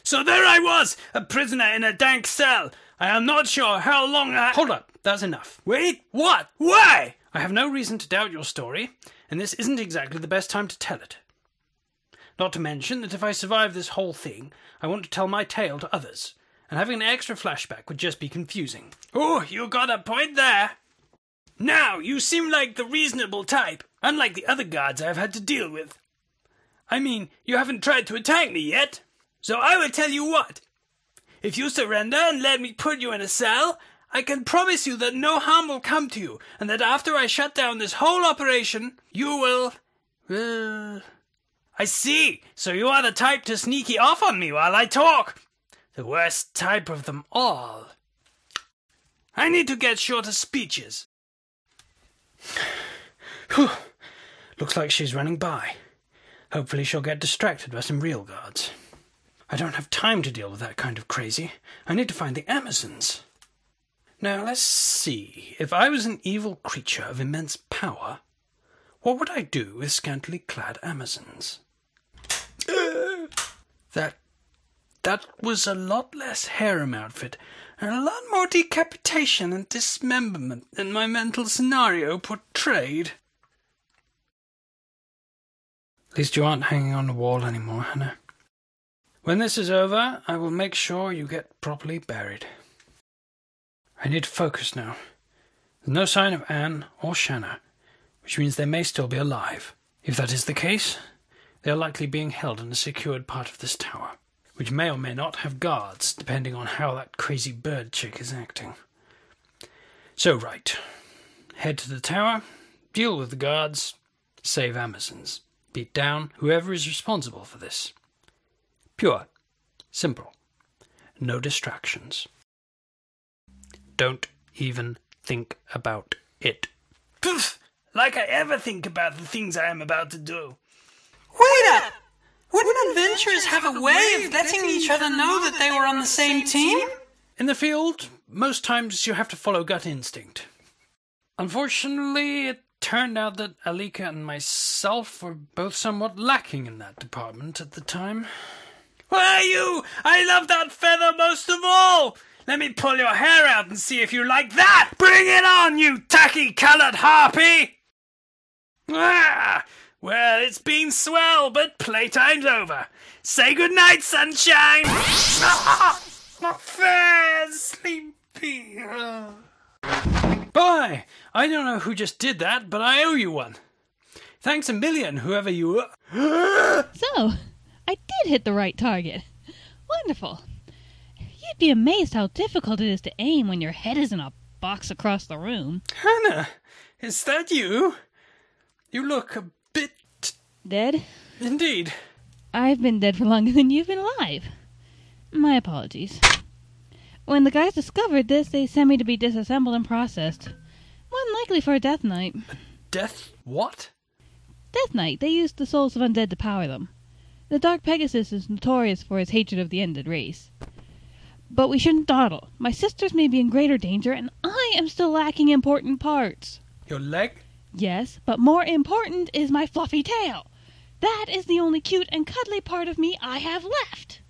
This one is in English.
So there I was, a prisoner in a dank cell. I am not sure how long I... Hold up, that's enough. Wait, what? Why? I have no reason to doubt your story, and this isn't exactly the best time to tell it. Not to mention that if I survive this whole thing, I want to tell my tale to others, and having an extra flashback would just be confusing. Oh, you got a point there. Now, you seem like the reasonable type, unlike the other guards I've had to deal with. I mean, you haven't tried to attack me yet. So I will tell you what. If you surrender and let me put you in a cell, I can promise you that no harm will come to you, and that after I shut down this whole operation, you will... I see. So you are the type to sneaky off on me while I talk. The worst type of them all. I need to get shorter speeches. Looks like she's running by. Hopefully she'll get distracted by some real guards. I don't have time to deal with that kind of crazy. I need to find the Amazons. Now, let's see. If I was an evil creature of immense power, what would I do with scantily clad Amazons? That was a lot less harem outfit, and a lot more decapitation and dismemberment than my mental scenario portrayed. At least you aren't hanging on the wall anymore, Hannah. When this is over, I will make sure you get properly buried. I need to focus now. There's no sign of Anne or Shanna, which means they may still be alive. If that is the case, they are likely being held in a secured part of this tower, which may or may not have guards, depending on how that crazy bird chick is acting. So, right. Head to the tower, deal with the guards, save Amazons, beat down whoever is responsible for this. Pure. Simple. No distractions. Don't even think about it. Poof! Like I ever think about the things I am about to do. Wait up! Wouldn't adventurers have a way of letting each other know that they were on the same team? In the field, most times you have to follow gut instinct. Unfortunately, it turned out that Alika and myself were both somewhat lacking in that department at the time. Where are you? I love that feather most of all! Let me pull your hair out and see if you like that! Bring it on, you tacky-coloured harpy! Ah! Well, it's been swell, but playtime's over. Say goodnight, sunshine! Fair, sleepy. Boy, I don't know who just did that, but I owe you one. Thanks a million, whoever you are. So, I did hit the right target. Wonderful. You'd be amazed how difficult it is to aim when your head is in a box across the room. Hannah, is that you? You look a bit... Dead? Indeed. I've been dead for longer than you've been alive. My apologies. When the guys discovered this, they sent me to be disassembled and processed. More likely for a death knight. Death what? Death knight. They used the souls of undead to power them. The Dark Pegasus is notorious for his hatred of the ended race. But we shouldn't dawdle. My sisters may be in greater danger, and I am still lacking important parts. Your leg? Yes, but more important is my fluffy tail. That is the only cute and cuddly part of me I have left.